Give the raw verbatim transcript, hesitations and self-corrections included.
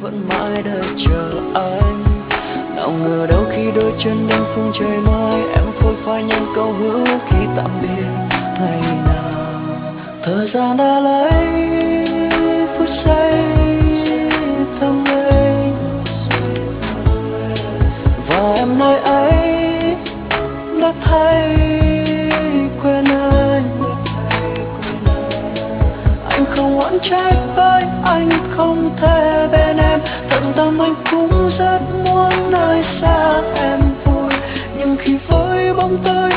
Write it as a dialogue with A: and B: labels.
A: vẫn mãi đợi chờ anh. Nào ngờ đâu khi đôi chân đang phương trời mai, em phôi phai những câu hứa khi tạm biệt ngày nào. Thời gian đã lấy phút giây thơm ngây, và em nơi ấy đã thấy quên anh. Anh không oán trách với anh không thể bên em, tận tâm anh cũng rất muốn nơi xa em vui. Nhưng khi với bóng tối